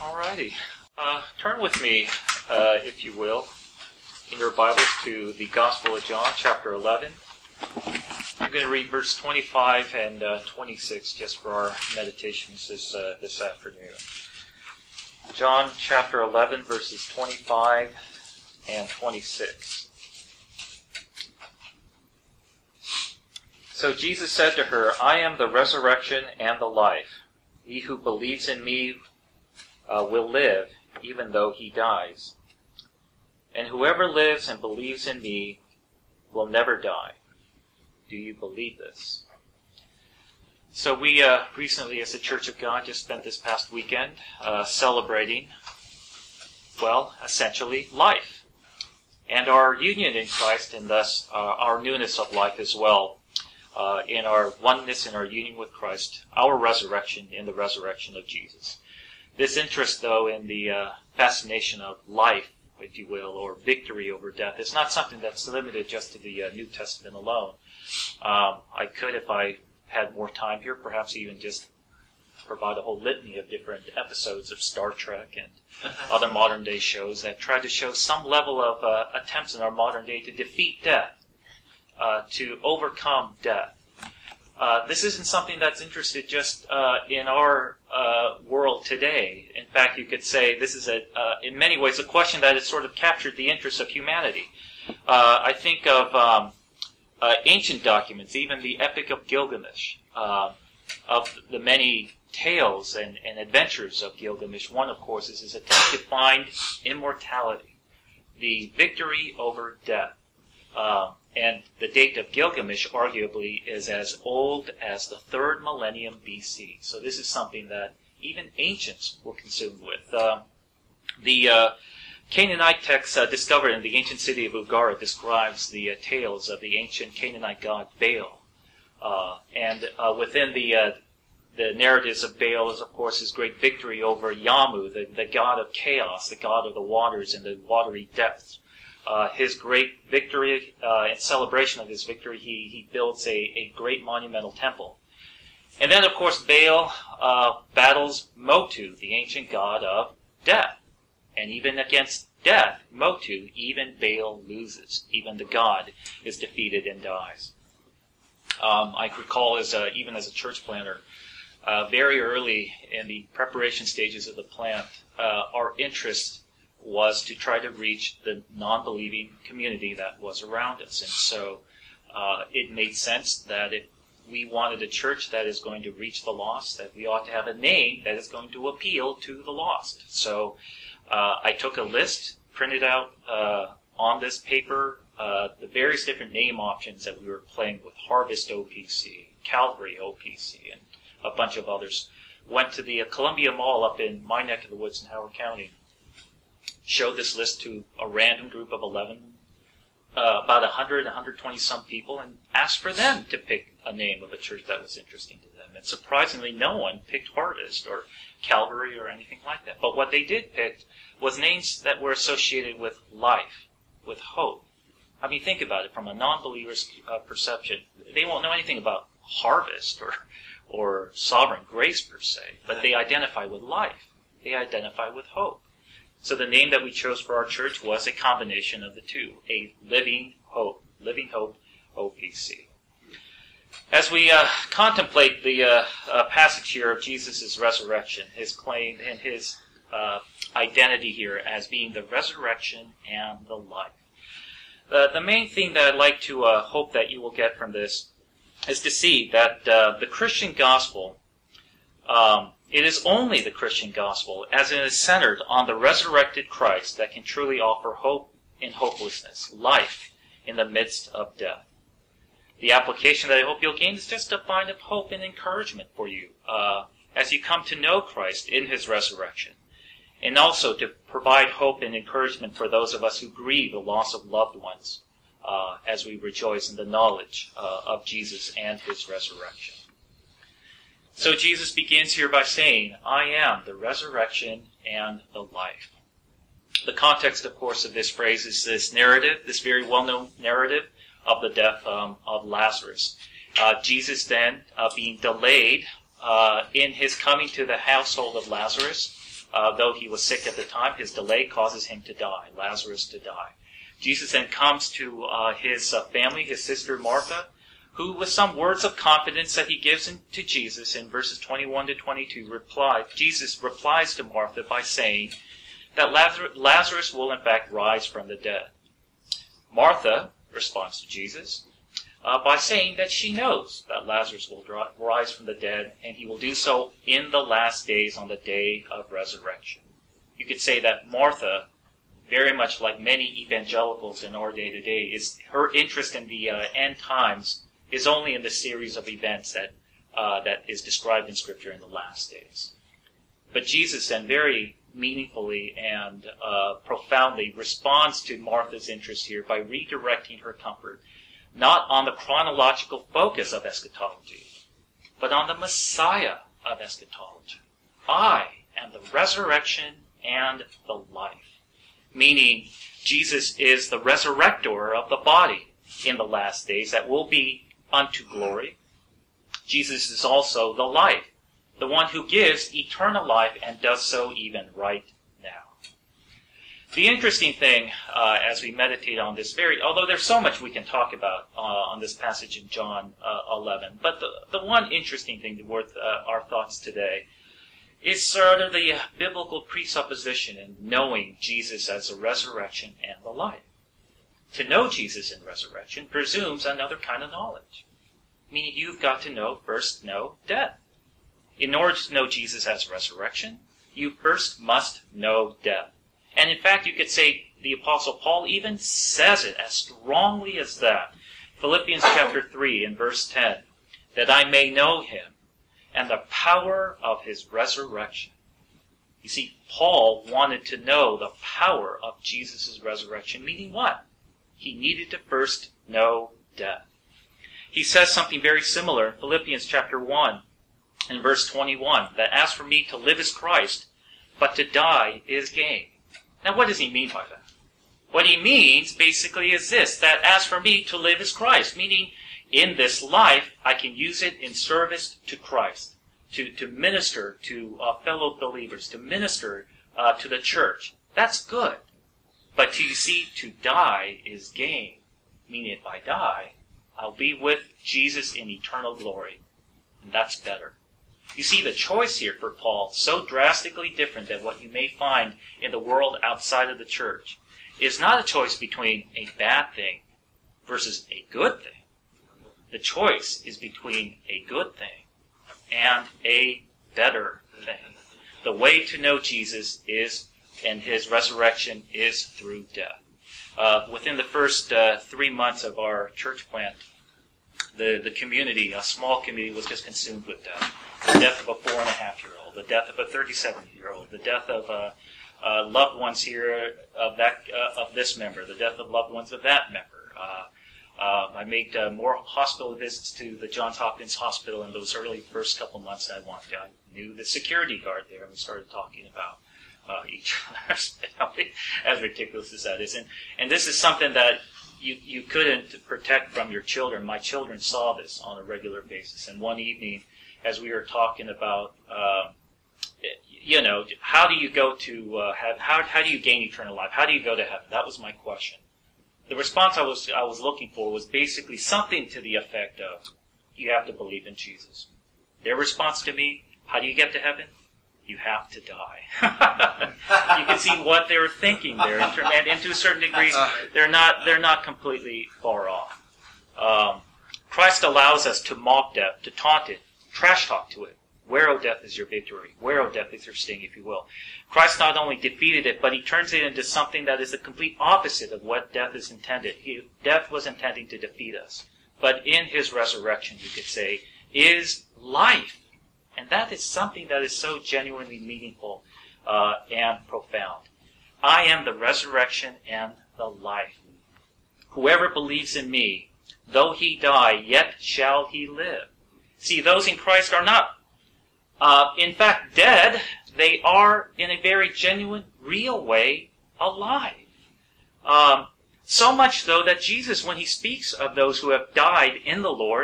Alrighty. Turn with me, if you will, in your Bibles to the Gospel of John, chapter 11. I'm going to read verse 25 and 26 just for our meditations this afternoon. John chapter 11, verses 25 and 26. So Jesus said to her, I am the resurrection and the life. He who believes in me will live, even though he dies. And whoever lives and believes in me will never die. Do you believe this? So we recently, as the Church of God, just spent this past weekend celebrating, well, essentially, life. And our union in Christ, and thus our newness of life as well, in our oneness, in our union with Christ, our resurrection in the resurrection of Jesus. This interest, though, in the fascination of life, if you will, or victory over death, is not something that's limited just to the New Testament alone. I could, if I had more time here, perhaps even just provide a whole litany of different episodes of Star Trek and other modern day shows that try to show some level of attempts in our modern day to defeat death, to overcome death. This isn't something that's interested just in our world today. In fact, you could say this is, in many ways, a question that has sort of captured the interest of humanity. I think of ancient documents, even the Epic of Gilgamesh, of the many tales and adventures of Gilgamesh. One, of course, is his attempt to find immortality, the victory over death. And the date of Gilgamesh, arguably, is as old as the 3rd millennium BC. So this is something that even ancients were consumed with. The Canaanite text discovered in the ancient city of Ugara describes the tales of the ancient Canaanite god Baal. And within the narratives of Baal is, of course, his great victory over Yamu, the god of chaos, the god of the waters and the watery depths. His great victory, in celebration of his victory, he builds a great monumental temple. And then, of course, Baal battles Motu, the ancient god of death. And even against death, Motu, even Baal loses. Even the god is defeated and dies. I recall, even as a church planter, very early in the preparation stages of the plant, our interest was to try to reach the non-believing community that was around us. And so it made sense that if we wanted a church that is going to reach the lost, that we ought to have a name that is going to appeal to the lost. So I took a list, printed out on this paper, the various different name options that we were playing with: Harvest OPC, Calvary OPC, and a bunch of others. Went to the Columbia Mall up in my neck of the woods in Howard County. Showed this list to a random group of 11, about 100, 120 some people, and asked for them to pick a name of a church that was interesting to them. And surprisingly, no one picked Harvest or Calvary or anything like that. But what they did pick was names that were associated with life, with hope. I mean, think about it from a non-believer's perception. They won't know anything about Harvest or Sovereign Grace per se, but they identify with life. They identify with hope. So the name that we chose for our church was a combination of the two, a Living Hope OPC. As we contemplate the passage here of Jesus' resurrection, his claim and his identity here as being the resurrection and the life, the main thing that I'd like to hope that you will get from this is to see that the Christian gospel, it is only the Christian gospel, as it is centered on the resurrected Christ, that can truly offer hope in hopelessness, life in the midst of death. The application that I hope you'll gain is just to find hope and encouragement for you as you come to know Christ in his resurrection, and also to provide hope and encouragement for those of us who grieve the loss of loved ones as we rejoice in the knowledge of Jesus and his resurrection. So Jesus begins here by saying, I am the resurrection and the life. The context, of course, of this phrase is this narrative, this very well-known narrative of the death of Lazarus. Jesus then being delayed in his coming to the household of Lazarus though he was sick at the time, his delay causes him to die, Lazarus to die. Jesus then comes to his family, his sister Martha, who, with some words of confidence that he gives to Jesus in verses 21 to 22, Jesus replies to Martha by saying that Lazarus will in fact rise from the dead. Martha responds to Jesus by saying that she knows that Lazarus will rise from the dead, and he will do so in the last days on the day of resurrection. You could say that Martha, very much like many evangelicals in our day to day, is her interest in the end times is only in the series of events that is described in Scripture in the last days. But Jesus then very meaningfully and profoundly responds to Martha's interest here by redirecting her comfort not on the chronological focus of eschatology, but on the Messiah of eschatology. I am the resurrection and the life. Meaning, Jesus is the resurrector of the body in the last days that will be unto glory. Jesus is also the life, the one who gives eternal life and does so even right now. The interesting thing as we meditate on this although there's so much we can talk about on this passage in John 11, but the one interesting thing worth our thoughts today is sort of the biblical presupposition in knowing Jesus as the resurrection and the life. To know Jesus in resurrection presumes another kind of knowledge, meaning you've got to first know death. In order to know Jesus as resurrection, you first must know death. And in fact, you could say the Apostle Paul even says it as strongly as that. Philippians chapter 3 and verse 10, that I may know him and the power of his resurrection. You see, Paul wanted to know the power of Jesus' resurrection, meaning what? He needed to first know death. He says something very similar in Philippians chapter 1 and verse 21, that as for me to live is Christ, but to die is gain. Now what does he mean by that? What he means basically is this, that as for me to live is Christ, meaning in this life I can use it in service to Christ, to minister to fellow believers, to minister to the church. That's good. But you see, to die is gain, meaning if I die, I'll be with Jesus in eternal glory, and that's better. You see, the choice here for Paul, so drastically different than what you may find in the world outside of the church, is not a choice between a bad thing versus a good thing. The choice is between a good thing and a better thing. The way to know Jesus and his resurrection is through death. Within the first 3 months of our church plant, the community, a small community, was just consumed with death. The death of a 4.5-year-old, the death of a 37-year-old, the death of loved ones here of this member, the death of loved ones of that member. I made more hospital visits to the Johns Hopkins Hospital in those early first couple months that I wanted. I knew the security guard there, and we started talking about each other's family, as ridiculous as that is. And this is something that you couldn't protect from your children. My children saw this on a regular basis. And one evening, as we were talking about, how do you go to how do you gain eternal life? How do you go to heaven? That was my question. The response I was looking for was basically something to the effect of, you have to believe in Jesus. Their response to me, how do you get to heaven? You have to die. You can see what they were thinking there, and to a certain degree, they're not completely far off. Christ allows us to mock death, to taunt it, trash talk to it. Where, O death, is your victory? Where, O death, is your sting, if you will? Christ not only defeated it, but he turns it into something that is the complete opposite of what death is intended. Death was intending to defeat us. But in his resurrection, you could say, is life. And that is something that is so genuinely meaningful and profound. I am the resurrection and the life. Whoever believes in me, though he die, yet shall he live. See, those in Christ are not, in fact, dead. They are, in a very genuine, real way, alive. So much, though, that Jesus, when he speaks of those who have died in the Lord,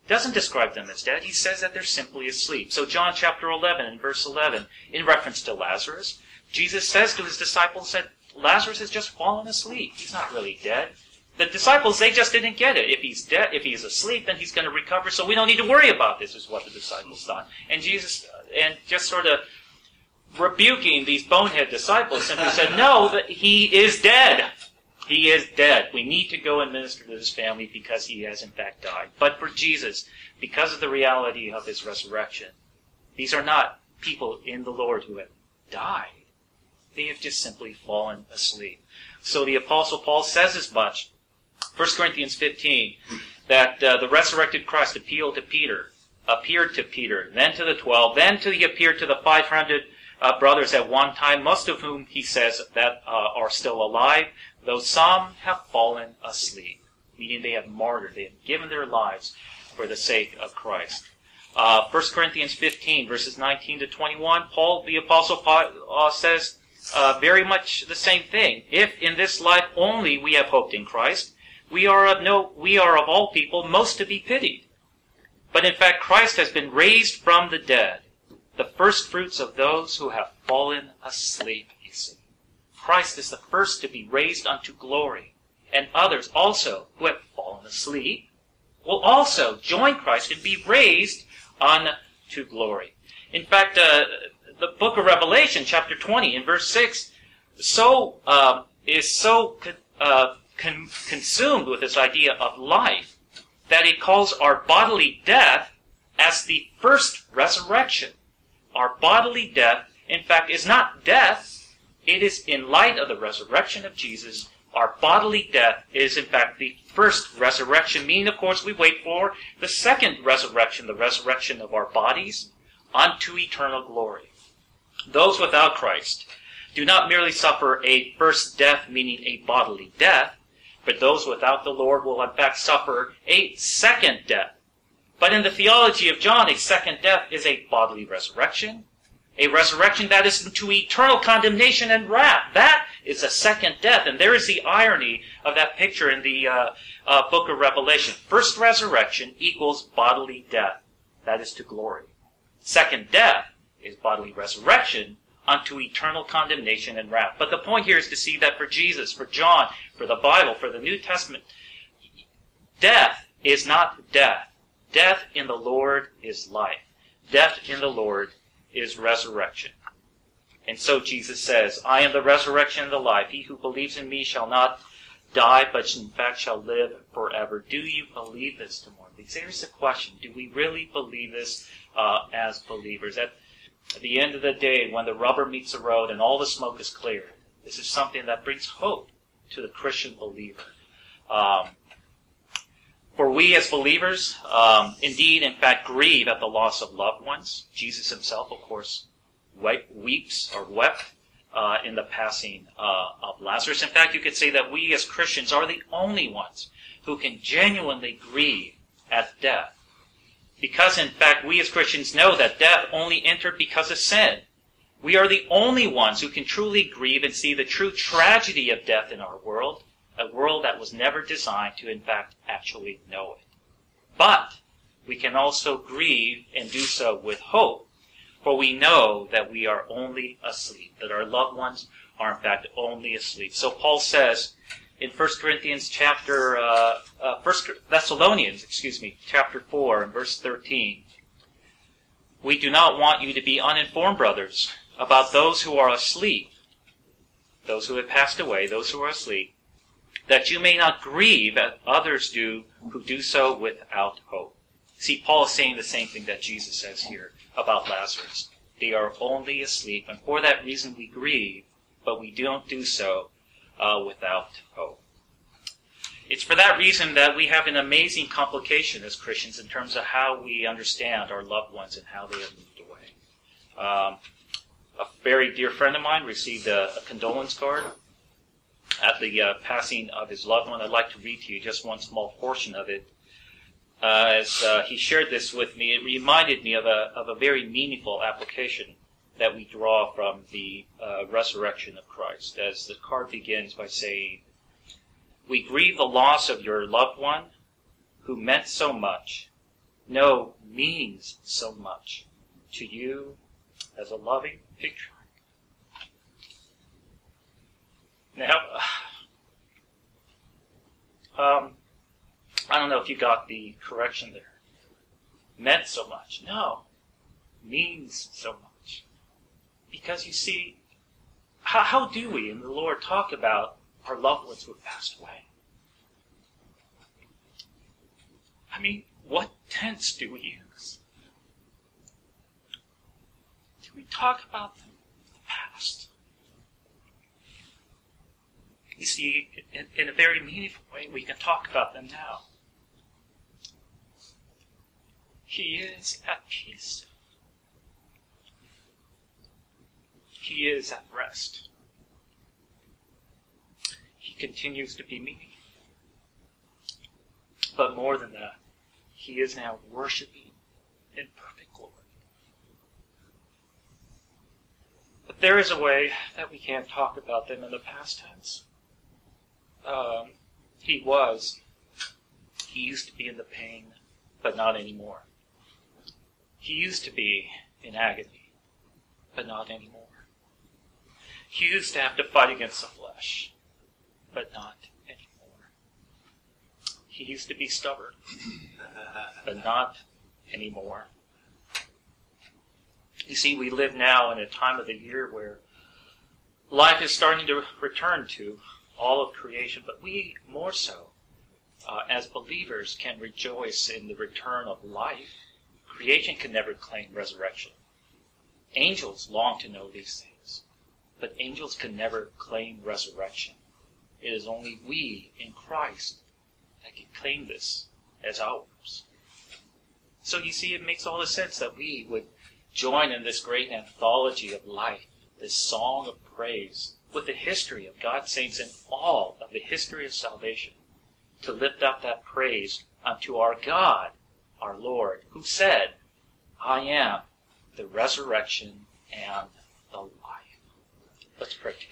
doesn't describe them as dead. He says that they're simply asleep. So John chapter 11 and verse 11, in reference to Lazarus, Jesus says to his disciples that Lazarus has just fallen asleep. He's not really dead. The disciples, they just didn't get it. If he's dead, if he's asleep, then he's going to recover, so we don't need to worry about this, is what the disciples thought. And Jesus, and just sort of rebuking these bonehead disciples, simply said, no, that he is dead. He is dead. We need to go and minister to his family because he has in fact died. But for Jesus, because of the reality of his resurrection, these are not people in the Lord who have died. They have just simply fallen asleep. So the Apostle Paul says as much, 1 Corinthians 15, that the resurrected Christ appeared to Peter, then to the 12, then he appeared to the 500 brothers at one time, most of whom, he says, that are still alive, though some have fallen asleep, meaning they have martyred, they have given their lives for the sake of Christ. 1 Corinthians 15, verses 19 to 21, Paul, the Apostle Paul, says very much the same thing. If in this life only we have hoped in Christ, we are of all people most to be pitied. But in fact, Christ has been raised from the dead, the first fruits of those who have fallen asleep, you see. Christ is the first to be raised unto glory, and others also who have fallen asleep will also join Christ and be raised unto glory. In fact, the book of Revelation, chapter 20, in verse 6, is so consumed with this idea of life that it calls our bodily death as the first resurrection. Our bodily death, in fact, is not death. It is in light of the resurrection of Jesus. Our bodily death is, in fact, the first resurrection, meaning, of course, we wait for the second resurrection, the resurrection of our bodies, unto eternal glory. Those without Christ do not merely suffer a first death, meaning a bodily death, but those without the Lord will in fact suffer a second death. But in the theology of John, a second death is a bodily resurrection, a resurrection that is to eternal condemnation and wrath. That is a second death, and there is the irony of that picture in the book of Revelation. First resurrection equals bodily death, that is to glory. Second death is bodily resurrection unto eternal condemnation and wrath. But the point here is to see that for Jesus, for John, for the Bible, for the New Testament, death is not death. Death in the Lord is life. Death in the Lord is resurrection. And so Jesus says, I am the resurrection and the life. He who believes in me shall not die, but in fact shall live forever. Do you believe this tomorrow? Here's the question. Do we really believe this as believers? At the end of the day, when the rubber meets the road and all the smoke is cleared, this is something that brings hope to the Christian believer. For we as believers, indeed, in fact, grieve at the loss of loved ones. Jesus himself, of course, weeps or wept in the passing of Lazarus. In fact, you could say that we as Christians are the only ones who can genuinely grieve at death. Because, in fact, we as Christians know that death only entered because of sin. We are the only ones who can truly grieve and see the true tragedy of death in our world, a world that was never designed to, in fact, actually know it. But we can also grieve and do so with hope, for we know that we are only asleep, that our loved ones are, in fact, only asleep. So Paul says in 1 Thessalonians, chapter 4, and verse 13, we do not want you to be uninformed, brothers, about those who are asleep, those who have passed away, those who are asleep, that you may not grieve as others do who do so without hope. See, Paul is saying the same thing that Jesus says here about Lazarus. They are only asleep, and for that reason we grieve, but we don't do so without hope. It's for that reason that we have an amazing complication as Christians in terms of how we understand our loved ones and how they have moved away. A very dear friend of mine received a condolence card at the passing of his loved one. I'd like to read to you just one small portion of it. As he shared this with me, it reminded me of a very meaningful application that we draw from the resurrection of Christ. As the card begins by saying, we grieve the loss of your loved one who meant so much, know means so much to you as a loving patriarch. Now, I don't know if you got the correction there. Meant so much. No. Means so much. Because you see, how do we in the Lord talk about our loved ones who have passed away? I mean, what tense do we use? Do we talk about them in the past? You see, in a very meaningful way, we can talk about them now. He is at peace. He is at rest. He continues to be me. But more than that, he is now worshiping in perfect glory. But there is a way that we can't talk about them in the past tense. He used to be in the pain, but not anymore. He used to be in agony, but not anymore. He used to have to fight against the flesh, but not anymore. He used to be stubborn, but not anymore. You see, we live now in a time of the year where life is starting to return to all of creation, but we more so, as believers, can rejoice in the return of life. Creation can never claim resurrection. Angels long to know these things, but angels can never claim resurrection. It is only we in Christ that can claim this as ours. So you see, it makes all the sense that we would join in this great anthology of life, this song of praise, with the history of God's saints and all of the history of salvation, to lift up that praise unto our God, our Lord, who said, I am the resurrection and the life. Let's pray together.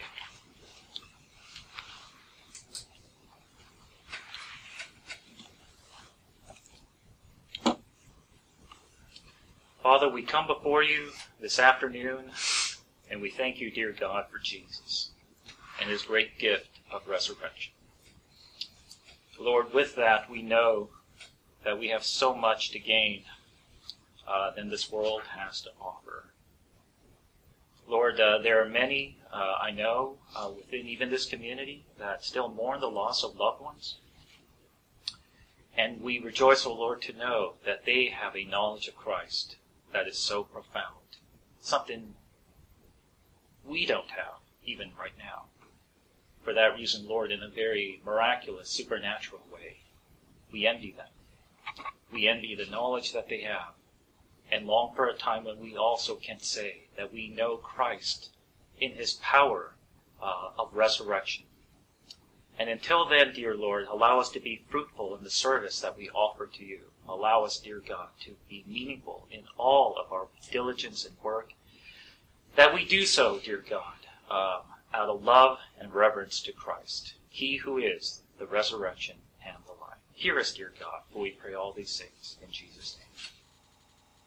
Father, we come before you this afternoon, and we thank you, dear God, for Jesus and his great gift of resurrection. Lord, with that, we know that we have so much to gain than this world has to offer. Lord, there are many, I know, within even this community that still mourn the loss of loved ones. And we rejoice, O Lord, to know that they have a knowledge of Christ that is so profound. Something we don't have, even right now. For that reason, Lord, in a very miraculous, supernatural way, we envy them. We envy the knowledge that they have, and long for a time when we also can say that we know Christ in his power of resurrection. And until then, dear Lord, allow us to be fruitful in the service that we offer to you. Allow us, dear God, to be meaningful in all of our diligence and work, that we do so, dear God, out of love and reverence to Christ, he who is the resurrection and the life. Hear us, dear God, for we pray all these things in Jesus' name.